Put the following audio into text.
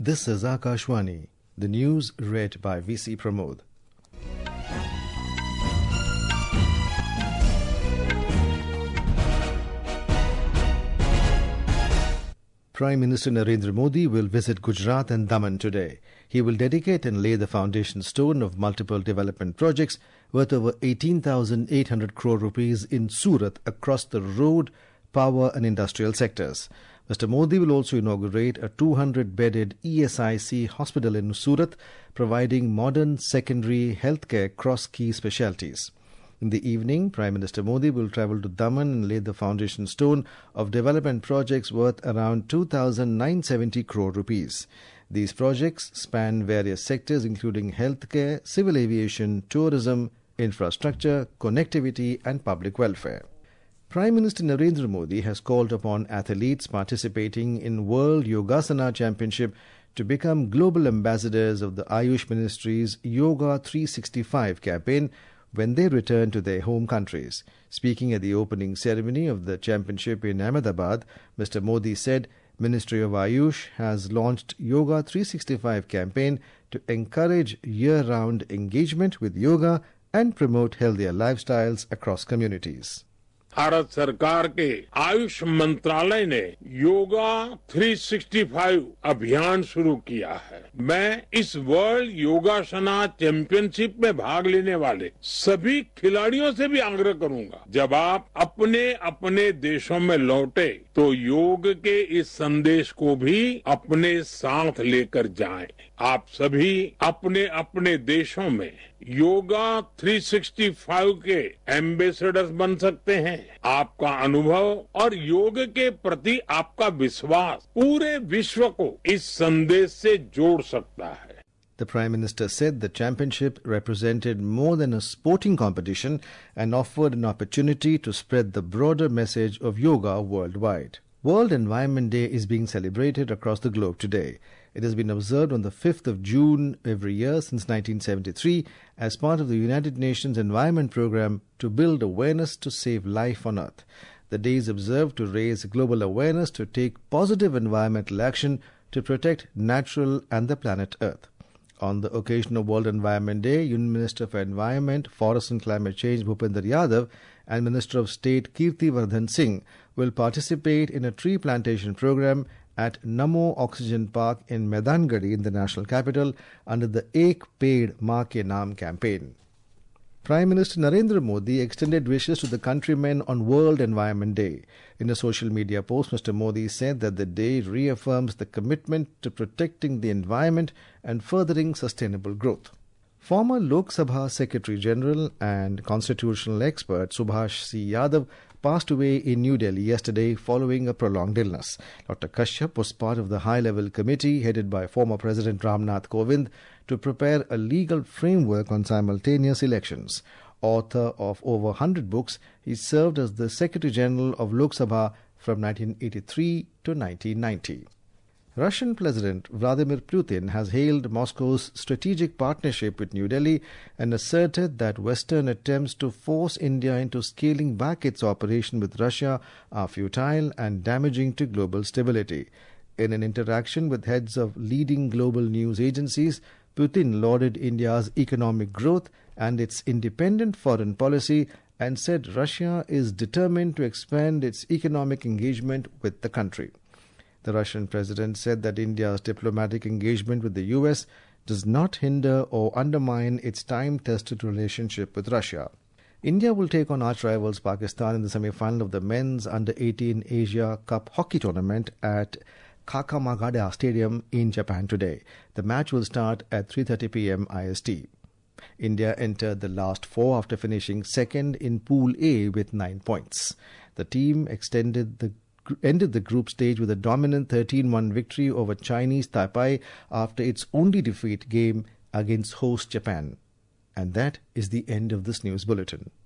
This is Akashwani. The news read by VC Pramod. Prime Minister Narendra Modi will visit Gujarat and Daman today. He will dedicate and lay the foundation stone of multiple development projects worth over 18,800 crore rupees in Surat across the road, power and industrial sectors. Mr. Modi will also inaugurate a 200-bedded ESIC hospital in Surat, providing modern secondary healthcare across key specialties. In the evening, Prime Minister Modi will travel to Daman and lay the foundation stone of development projects worth around 2,970 crore rupees. These projects span various sectors including healthcare, civil aviation, tourism, infrastructure, connectivity and public welfare. Prime Minister Narendra Modi has called upon athletes participating in World Yogasana Championship to become global ambassadors of the Ayush Ministry's Yoga 365 campaign when they return to their home countries. Speaking at the opening ceremony of the championship in Ahmedabad, Mr. Modi said Ministry of Ayush has launched Yoga 365 campaign to encourage year-round engagement with yoga and promote healthier lifestyles across communities. Bharat सरकार के आयुष मंत्रालय ने योगा 365 अभियान शुरू किया है। मैं इस वर्ल्ड योगासना चैंपियनशिप में भाग लेने वाले सभी खिलाड़ियों से भी आग्रह करूंगा, जब आप अपने अपने देशों में लौटे तो योग के इस संदेश को भी अपने साथ लेकर जाएं। आप सभी अपने अपने देशों में योगा 365 के एम्बेसडर्स बन सकते हैं। आपका अनुभव और योग के प्रति आपका विश्वास पूरे विश्व को इस संदेश से जोड़ सकता है। The Prime Minister said the championship represented more than a sporting competition and offered an opportunity to spread the broader message of yoga worldwide. World Environment Day is being celebrated across the globe today. It has been observed on the 5th of June every year since 1973 as part of the United Nations Environment Programme to build awareness to save life on Earth. The day is observed to raise global awareness to take positive environmental action to protect natural and the planet Earth. On the occasion of World Environment Day, Union Minister for Environment, Forest and Climate Change Bhupinder Yadav and Minister of State Kirti Vardhan Singh will participate in a tree plantation program at Namo Oxygen Park in Maidangadi in the national capital under the Ek Ped Maa Ke Naam campaign. Prime Minister Narendra Modi extended wishes to the countrymen on World Environment Day. In a social media post, Mr. Modi said that the day reaffirms the commitment to protecting the environment and furthering sustainable growth. Former Lok Sabha Secretary General and constitutional expert Subhash C. Yadav passed away in New Delhi yesterday following a prolonged illness. Dr. Kashyap was part of the high-level committee headed by former President Ramnath Kovind to prepare a legal framework on simultaneous elections. Author of over 100 books, he served as the Secretary General of Lok Sabha from 1983 to 1990. Russian President Vladimir Putin has hailed Moscow's strategic partnership with New Delhi and asserted that Western attempts to force India into scaling back its operation with Russia are futile and damaging to global stability. In an interaction with heads of leading global news agencies, Putin lauded India's economic growth and its independent foreign policy and said Russia is determined to expand its economic engagement with the country. The Russian president said that India's diplomatic engagement with the US does not hinder or undermine its time-tested relationship with Russia. India will take on arch rivals Pakistan in the semi-final of the men's Under-18 Asia Cup hockey tournament at Kakamagada Stadium in Japan today. The match will start at 3:30 p.m. IST. India entered the last four after finishing second in Pool A with 9 points. The team ended the group stage with a dominant 13-1 victory over Chinese Taipei after its only defeat game against host Japan. And that is the end of this news bulletin.